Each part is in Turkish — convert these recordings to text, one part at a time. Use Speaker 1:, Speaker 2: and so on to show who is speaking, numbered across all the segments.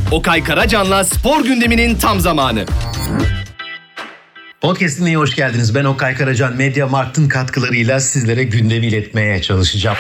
Speaker 1: Okay Karacan'la spor gündeminin tam zamanı.
Speaker 2: Podcast'ine hoş geldiniz. Ben Okay Karacan. MediaMarkt'ın katkılarıyla sizlere gündemi iletmeye çalışacağım.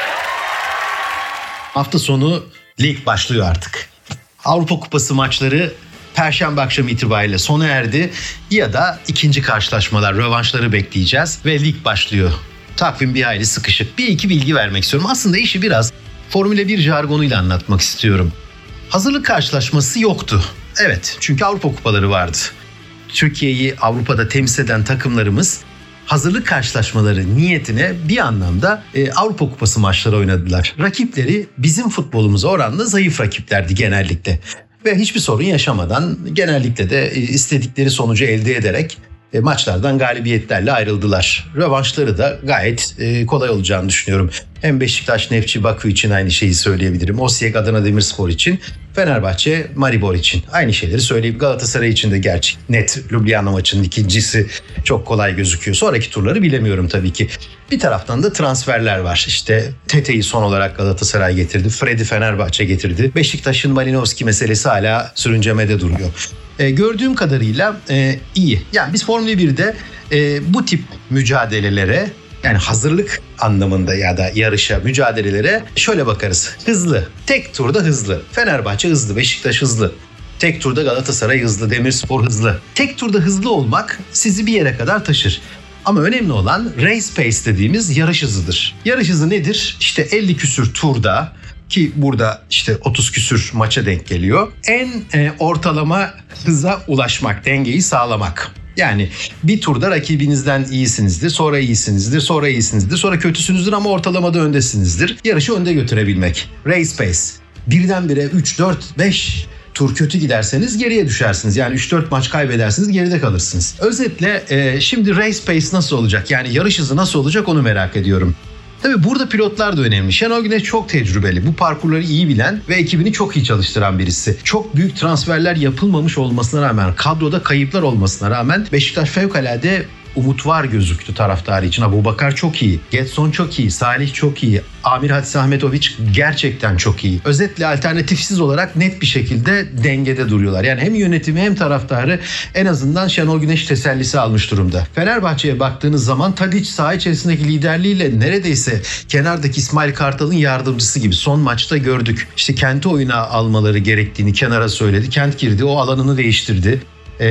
Speaker 2: Hafta sonu lig başlıyor artık. Avrupa Kupası maçları Perşembe akşamı itibariyle sona erdi. Ya da ikinci karşılaşmalar, rövanşları bekleyeceğiz ve lig başlıyor. Takvim bir hayli sıkışık. Bir iki bilgi vermek istiyorum. Aslında işi biraz Formula 1 jargonuyla anlatmak istiyorum. Hazırlık karşılaşması yoktu. Evet, çünkü Avrupa Kupaları vardı. Türkiye'yi Avrupa'da temsil eden takımlarımız hazırlık karşılaşmaları niyetine bir anlamda Avrupa Kupası maçları oynadılar. Rakipleri bizim futbolumuza oranla zayıf rakiplerdi genellikle. Ve hiçbir sorun yaşamadan genellikle de istedikleri sonucu elde ederek maçlardan galibiyetlerle ayrıldılar. Rövanşları da gayet kolay olacağını düşünüyorum. Hem Beşiktaş, Nefçi, Bakü için aynı şeyi söyleyebilirim. Osijek, Adana Demirspor için, Fenerbahçe, Maribor için aynı şeyleri söyleyip Galatasaray için de gerçi net Ljubljana maçının ikincisi çok kolay gözüküyor. Sonraki turları bilemiyorum tabii ki. Bir taraftan da transferler var. İşte Tete'yi son olarak Galatasaray getirdi. Fred'i Fenerbahçe getirdi. Beşiktaş'ın Malinowski meselesi hala sürüncemede duruyor. Gördüğüm kadarıyla iyi. Yani biz Formula 1'de bu tip mücadelelere, yani hazırlık anlamında ya da yarışa, mücadelelere şöyle bakarız. Hızlı. Tek turda hızlı. Fenerbahçe hızlı. Beşiktaş hızlı. Tek turda Galatasaray hızlı. Demirspor hızlı. Tek turda hızlı olmak sizi bir yere kadar taşır. Ama önemli olan race pace dediğimiz yarış hızıdır. Yarış hızı nedir? İşte 50 küsür turda, ki burada işte 30 küsür maça denk geliyor, en ortalama hıza ulaşmak, dengeyi sağlamak. Yani bir turda rakibinizden iyisinizdir, sonra iyisinizdir, sonra iyisinizdir, sonra kötüsünüzdür ama ortalamada öndesinizdir. Yarışı önde götürebilmek. Race pace. Birdenbire 3, 4, 5 tur kötü giderseniz geriye düşersiniz. Yani 3-4 maç kaybedersiniz, geride kalırsınız. Özetle şimdi race pace nasıl olacak? Yani yarış hızı nasıl olacak onu merak ediyorum. Tabii burada pilotlar da önemli. Şenol Güneş çok tecrübeli. Bu parkurları iyi bilen ve ekibini çok iyi çalıştıran birisi. Çok büyük transferler yapılmamış olmasına rağmen, kadroda kayıplar olmasına rağmen Beşiktaş fevkalade umut var gözüktü taraftarı için. Abubakar çok iyi, Getson çok iyi, Salih çok iyi, Amir Hadise Ahmetoviç gerçekten çok iyi. Özetle alternatifsiz olarak net bir şekilde dengede duruyorlar. Yani hem yönetimi hem taraftarı en azından Şenol Güneş tesellisi almış durumda. Fenerbahçe'ye baktığınız zaman Tadić saha içerisindeki liderliğiyle neredeyse kenardaki İsmail Kartal'ın yardımcısı gibi. Son maçta gördük. İşte Kent'i oyuna almaları gerektiğini kenara söyledi. Kent girdi, o alanını değiştirdi.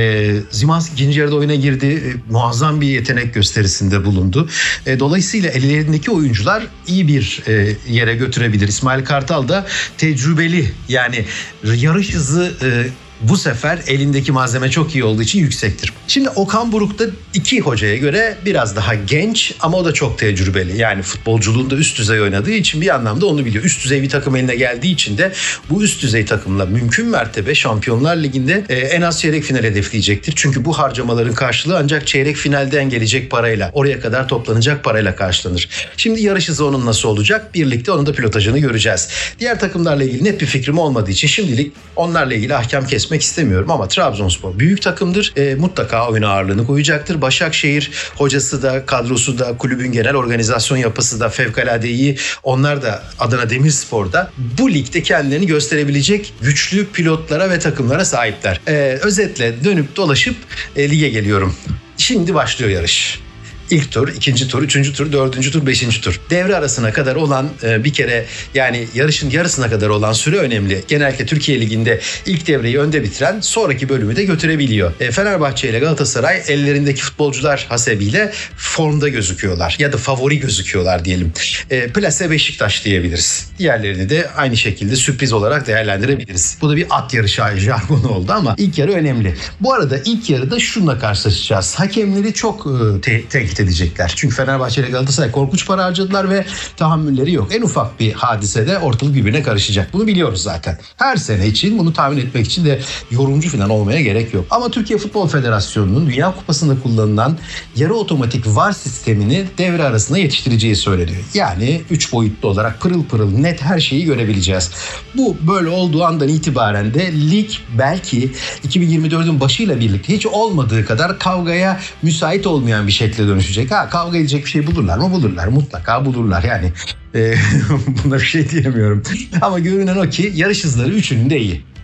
Speaker 2: Zimas ikinci yarıda oyuna girdi. Muazzam bir yetenek gösterisinde bulundu. Dolayısıyla ellerindeki oyuncular iyi bir yere götürebilir. İsmail Kartal da tecrübeli, yani yarış hızı bu sefer elindeki malzeme çok iyi olduğu için yüksektir. Şimdi Okan Buruk da iki hocaya göre biraz daha genç ama o da çok tecrübeli. Yani futbolculuğunda üst düzey oynadığı için bir anlamda onu biliyor. Üst düzey bir takım eline geldiği için de bu üst düzey takımla mümkün mertebe Şampiyonlar Ligi'nde en az çeyrek final hedefleyecektir. Çünkü bu harcamaların karşılığı ancak çeyrek finalden gelecek parayla, oraya kadar toplanacak parayla karşılanır. Şimdi yarış hızı onun nasıl olacak? Birlikte onun da pilotajını göreceğiz. Diğer takımlarla ilgili net bir fikrim olmadığı için şimdilik onlarla ilgili ahkam kesmek istemiyorum ama Trabzonspor büyük takımdır. Mutlaka oyuna ağırlığını koyacaktır. Başakşehir hocası da, kadrosu da, kulübün genel organizasyon yapısı da fevkalade iyi. Onlar da Adana Demirspor'da bu ligde kendilerini gösterebilecek güçlü pilotlara ve takımlara sahipler. Özetle dönüp dolaşıp lige geliyorum. Şimdi başlıyor yarış. İlk tur, ikinci tur, üçüncü tur, dördüncü tur, beşinci tur. Devre arasına kadar olan bir kere, yani yarışın yarısına kadar olan süre önemli. Genellikle Türkiye Ligi'nde ilk devreyi önde bitiren sonraki bölümü de götürebiliyor. Fenerbahçe ile Galatasaray ellerindeki futbolcular hasebiyle formda gözüküyorlar ya da favori gözüküyorlar diyelim. Plase Beşiktaş diyebiliriz. Diğerlerini de aynı şekilde sürpriz olarak değerlendirebiliriz. Bu da bir at yarışı jargonu oldu ama ilk yarı önemli. Bu arada ilk yarıda şununla karşılaşacağız. Hakemleri çok tehdit edecekler. Çünkü Fenerbahçe ile Galatasaray korkunç para harcadılar ve tahammülleri yok. En ufak bir hadisede ortalık birbirine karışacak. Bunu biliyoruz zaten. Her sene için bunu tahmin etmek için de yorumcu falan olmaya gerek yok. Ama Türkiye Futbol Federasyonu'nun Dünya Kupası'nda kullanılan yarı otomatik VAR sistemini devre arasında yetiştireceği söyleniyor. Yani 3 boyutlu olarak pırıl pırıl net her şeyi görebileceğiz. Bu böyle olduğu andan itibaren de lig belki 2024'ün başıyla birlikte hiç olmadığı kadar kavgaya müsait olmayan bir şekilde dönüşecek. Kavga edecek bir şey bulurlar mı? Bulurlar. Mutlaka bulurlar. Yani buna bir şey diyemiyorum. Ama görünen o ki yarış hızları üçünün de iyi.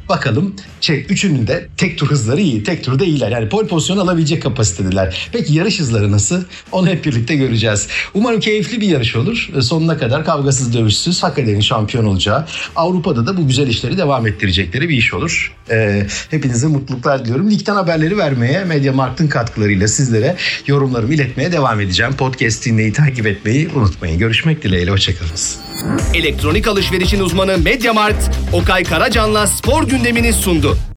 Speaker 2: Bakalım üçünün de tek tur hızları iyi. Tek turda iyiler. Yani pole pozisyonu alabilecek kapasitedeler. Peki yarış hızları nasıl? Onu hep birlikte göreceğiz. Umarım keyifli bir yarış olur. Sonuna kadar kavgasız dövüşsüz Hakade'nin şampiyon olacağı, Avrupa'da da bu güzel işleri devam ettirecekleri bir iş olur. Hepinize mutluluklar diliyorum. Ligden haberleri vermeye, MediaMarkt'ın katkılarıyla sizlere yorumlarımı iletmeye devam edeceğim. Podcast dinleyi takip etmeyi unutmayın. Görüşmek dileğiyle. Hoşçakalınız.
Speaker 1: Elektronik alışverişin uzmanı MediaMarkt, Okay Karacan'la spor gündemini sundu.